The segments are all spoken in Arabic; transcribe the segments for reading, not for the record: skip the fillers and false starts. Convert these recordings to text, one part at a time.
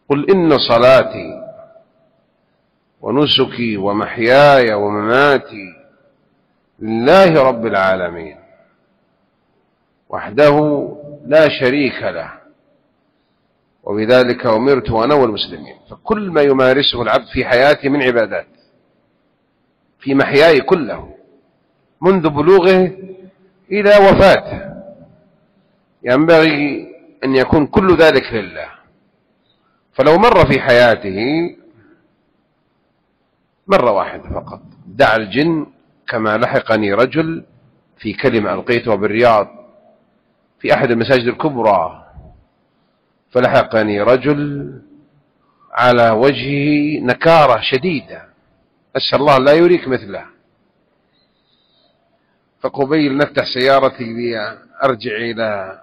قل إن صلاتي ونسكي ومحياي ومماتي لله رب العالمين وحده لا شريك له وبذلك أمرت وأنا والمسلمين. فكل ما يمارسه العبد في حياته من عبادات في محياه كله منذ بلوغه إلى وفاته ينبغي أن يكون كل ذلك لله. فلو مر في حياته مرة واحدة فقط دعا الجن كما لحقني رجل في كلمة ألقيتها بالرياض في أحد المساجد الكبرى، فلحقني رجل على وجهه نكارة شديدة أسأل الله لا يريك مثله، فقبيل نفتح سيارتي لأرجع إلى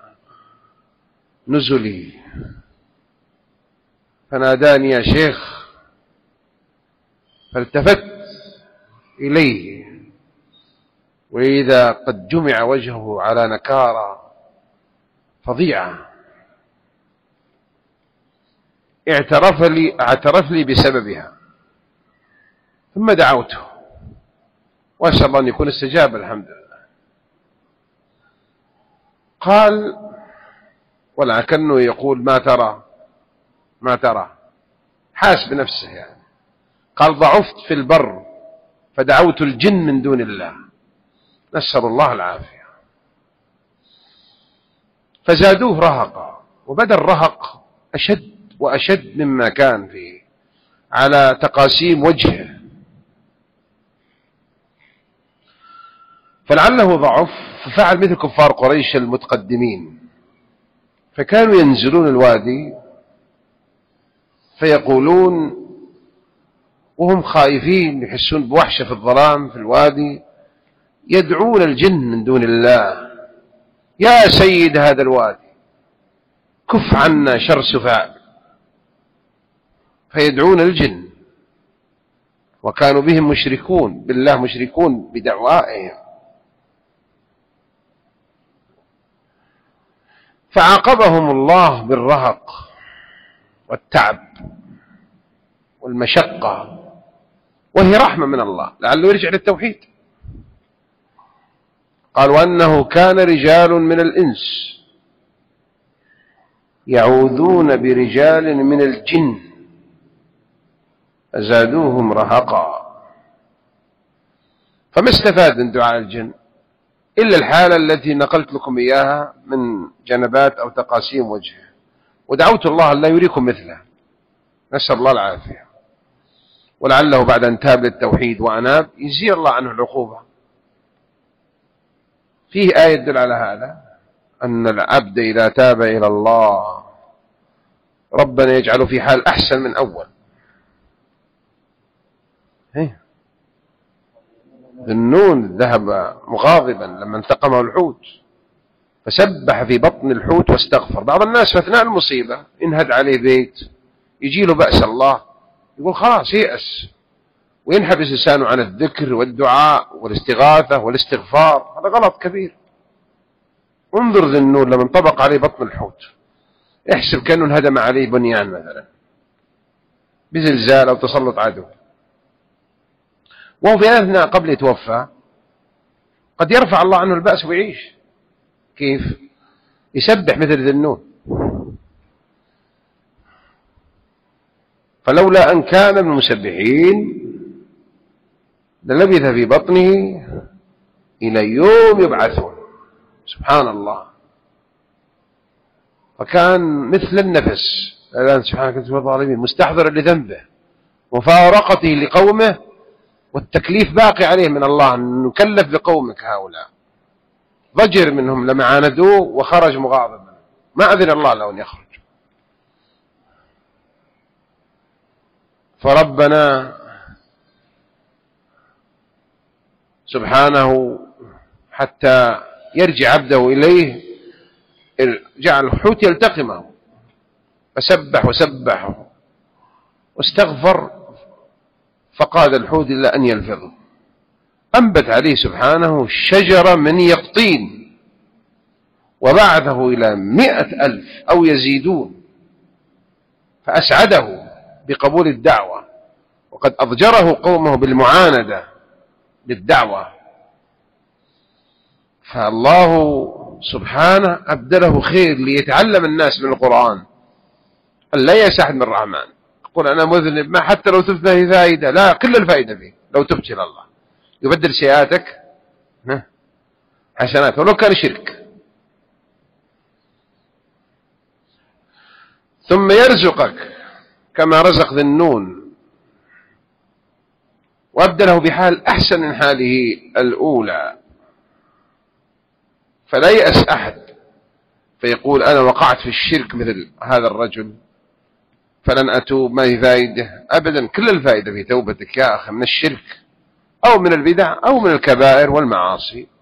نزلي فناداني يا شيخ، فالتفت إليه وإذا قد جمع وجهه على نكارة فظيعة اعترف لي بسببها، ثم دعوته وأسأل الله أن يكون استجاب الحمد لله. قال ولكنه يقول ما ترى حاس بنفسه يعني. قال ضعفت في البر فدعوت الجن من دون الله، نسأل الله العافية. فزادوه رهقا وبدأ الرهق أشد وأشد مما كان فيه على تقاسيم وجهه، فلعله ضعف ففعل مثل كفار قريش المتقدمين، فكانوا ينزلون الوادي فيقولون وهم خائفين يحسون بوحشة في الظلام في الوادي، يدعون الجن من دون الله يا سيد هذا الوادي كف عنا شر سفاء، فيدعون الجن وكانوا بهم مشركون بالله مشركون بدعوائهم. فعاقبهم الله بالرهق والتعب والمشقة، وهي رحمة من الله لعله يرجع للتوحيد. قال وأنه كان رجال من الإنس يعوذون برجال من الجن فزادوهم رهقا. فما استفاد من دعاء الجن إلا الحالة التي نقلت لكم إياها من جنبات أو تقاسيم وجهه، ودعوت الله أن لا يريكم مثله، نسأل الله العافية. ولعله بعد أن تاب للتوحيد وأناب يزيل الله عنه العقوبة. فيه آية تدل على هذا أن العبد إذا تاب إلى الله ربنا يجعله في حال أحسن من أول. ذنون ذهب مغاضبا لما انتقمه الحوت فسبح في بطن الحوت واستغفر. بعض الناس في أثناء المصيبة انهد عليه بيت يجي له بأس الله يقول خلاص يأس وينحبس لسانه عن الذكر والدعاء والاستغاثة والاستغفار، هذا غلط كبير. انظر ذنون لما انطبق عليه بطن الحوت يحسب كأنه انهدم عليه بنيان مثلا بزلزال أو تسلط عدو، وهو في أثناء قبل يتوفى قد يرفع الله عنه البأس ويعيش. كيف؟ يسبح مثل ذنون. فلولا أن كان من المسبحين للبث في بطنه إلى يوم يبعثون. سبحان الله. فكان مثل النفس الآن سبحانك أنت الظالمين مستحضرا لذنبه وفارقته لقومه، والتكليف باقي عليه من الله أن نكلف بقومك هؤلاء. ضجر منهم لما عاندوه وخرج مغاضبا، ما أذن الله له أن يخرج. فربنا سبحانه حتى يرجع عبده إليه جعل الحوت يلتقمه فسبح وسبح واستغفر فقاد الحوت إلى أن يلفظه. أنبت عليه سبحانه شجرة من يقطين وبعثه إلى 100,000 أو يزيدون، فأسعده بقبول الدعوة، وقد أضجره قومه بالمعاندة للدعوة، فالله سبحانه أبدله خير ليتعلم الناس من القرآن. لا يسعد من الرحمن يقول أنا مذنب، ما حتى لو تبت فيه فائدة، لا، كل الفائدة فيه لو تبت إلى الله، يبدل سيئاتك حسنات ولو كان شرك. ثم يرزقك كما رزق ذي النون، وأبدله بحال أحسن من حاله الأولى، فلا يأس أحد فيقول أنا وقعت في الشرك مثل هذا الرجل فلن أتوب، ما هي فائدة، أبدا، كل الفائدة في توبتك يا أخي من الشرك أو من البدع أو من الكبائر والمعاصي.